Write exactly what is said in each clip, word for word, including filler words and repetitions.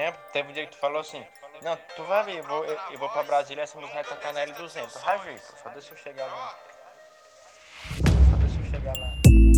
exemplo, teve um dia que tu falou assim, não, tu vai ver, eu vou, eu, eu vou pra Brasília, essa música vai tocar na L duzentos. Tu vai ver, pô, só deixa eu chegar lá. Só deixa eu chegar lá.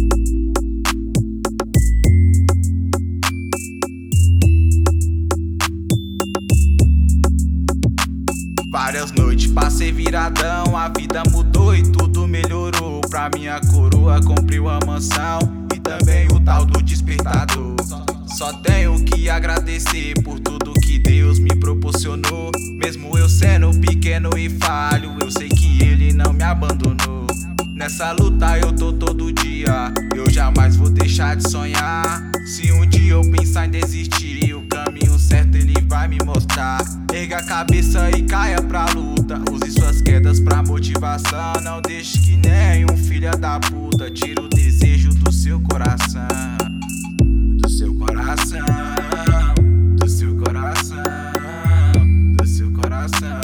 Várias noites passei viradão, a vida mudou e tudo melhorou. Pra minha coroa comprei uma mansão e também o tal do despertador. Só tenho que agradecer por tudo que Deus me proporcionou. Mesmo eu sendo pequeno e falho, eu sei que Ele não me abandonou. Nessa luta eu tô todo dia, eu jamais vou deixar de sonhar. Se um dia eu pensar em desistir, o caminho certo Ele vai me mostrar. Erga a cabeça e caia pra luta, use suas quedas pra motivação. Não deixe que nenhum filho da puta tire o desejo do seu coração. Do seu coração, do seu coração, do seu coração.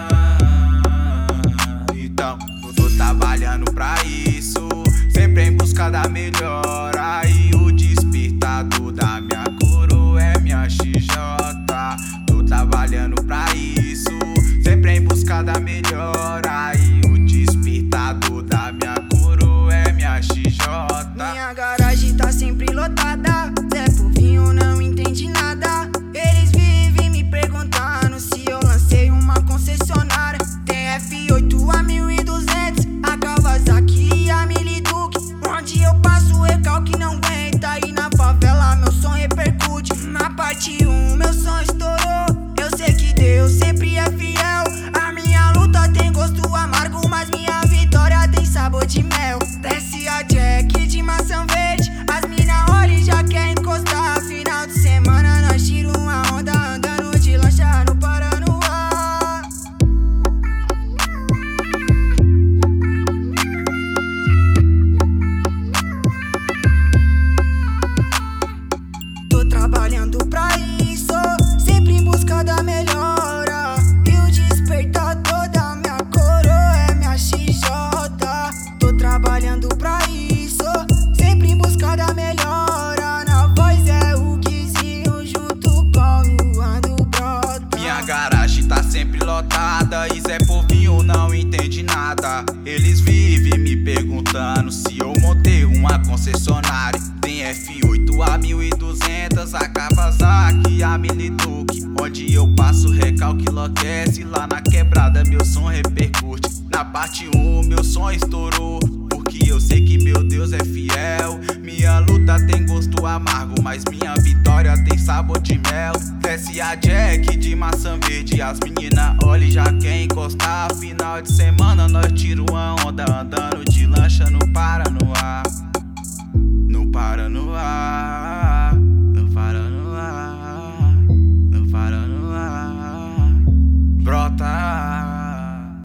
Então, eu tô trabalhando pra isso, sempre em busca da melhora. E o despertador da minha coroa é minha X J. Tô trabalhando pra isso, sempre em busca da melhora. E o despertador da minha coroa é minha X J. Minha garagem tá sempre lotada, Zé Povinho não entende nada. Eles vivem me perguntando se eu lancei uma concessionária. Tem F oito a mil e duzentos, a Kawasaki e a Miliduque. Onde eu passo o recalque não aguenta, e na favela meu som repercute. Na parte um meu som estourou, eu sei que Deus sempre é fiel. A minha luta tem gosto amargo, mas minha vitória tem sabor de mel. Desce a Jack de maçã verde, as mina olha e já quer encostar. Final de semana nós tira uma onda, andando de lancha no Paranoá. Tô trabalhando pra isso, sempre em busca da melhora. E o despertador da minha coroa é minha X J. Tô trabalhando pra isso, sempre em busca da melhora. Na voz é o Guizinho junto com o Ando Brota. Minha garagem tá sempre lotada e Zé Povinho não entende nada. Eles vivem me perguntando se eu montei uma concessionária. Tem F oito a mil e duzentos, a Kawasaki e a Miliduque. Onde eu passo recalque enlouquece, lá na quebrada meu som repercute. Na parte um meu som estourou, porque eu sei que meu Deus é fiel. Minha luta tem gosto amargo, mas minha vitória tem sabor de mel. Desce a Jack de maçã verde, as menina olha e já quer encostar. Final de semana nós tira